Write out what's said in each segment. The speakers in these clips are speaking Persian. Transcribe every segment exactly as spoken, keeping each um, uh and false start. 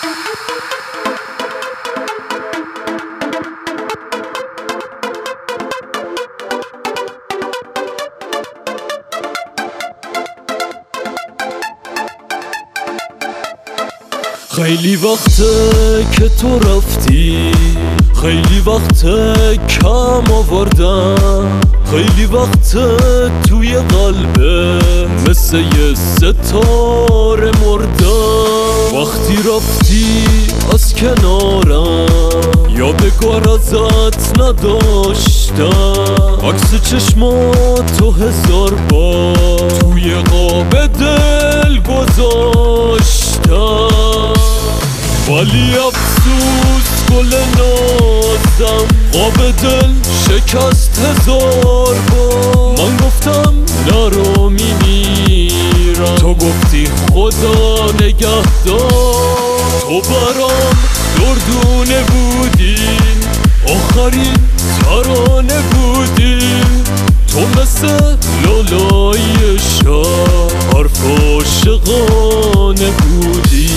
خیلی وقته که تو رفتی، خیلی وقته کم آوردم، خیلی وقته توی قلبه مثل یه ستاره مردم. وقتی رفتی از کنارم یادگار ازت نداشتم، عکس چشماتو هزار بار توی قاب دل گذاشتم، ولی افسوس گل نازم قاب دل شکست هزار بار. من گفتم نرو میمیرم، تو گفتی خدا نگهدار. تو برام دردونه بودی، آخرین ترانه بودی، تو مثل لالای شب حرف عاشقانه بودی.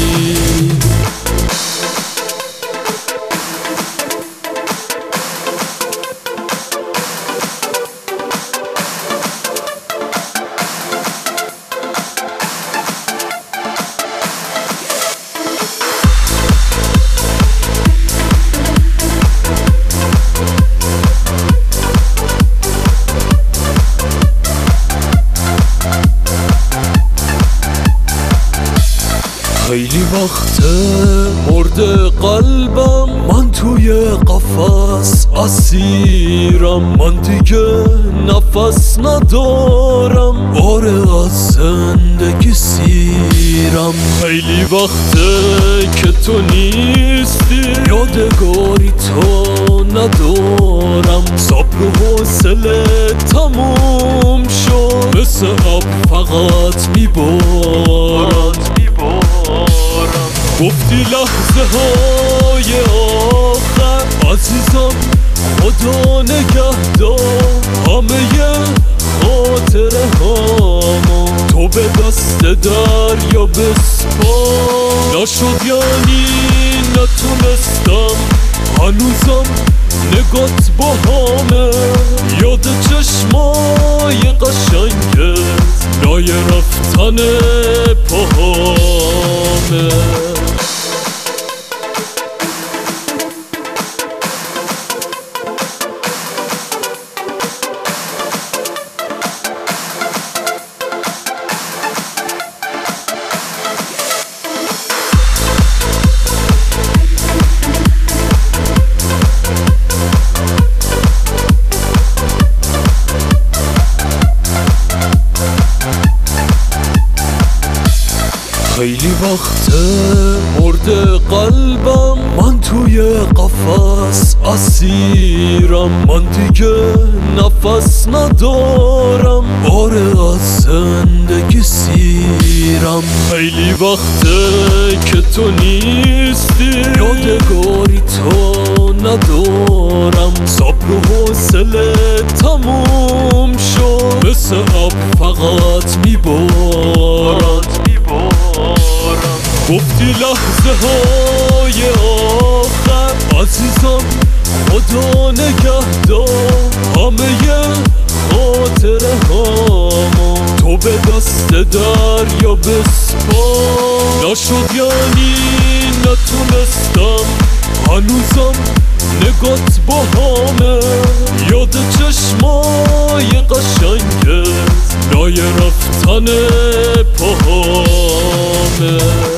خیلی وقته مرده قلبم، من توی قفس اسیرم، من دیگه نفس ندارم، آره از زندگی سیرم. خیلی وقته که تو نیستی، یادگاری تو ندارم، صبر و حوصله تموم شد، مثل اب فقط میبارم. گفتی لحظه های آخر عزیزم خدا نگهدار، همه خاطره هامو تو به دست دریا بسپار. نشد یعنی نتونستم، هنوزم نگات با همه، یاد چشمای قشنگت لای رفتن پاهامه. خیلی وقته مرده قلبم، من توی قفس اسیرم، من دیگه نفس ندارم، آره از زندگی سیرم. خیلی وقته که تو نیستی، یادگاری تو ندارم، صبر و حوصله تموم شد، مثل اب فقط میبارم. گفتی لحظه های آخر عزیزم خدا نگهدار، همه خاطره هامو تو به دست دریا بسپار. نشد یعنی نتونستم، هنوزم نگات با همه، یاد چشمای قشنگت لای رفتن پاهامه.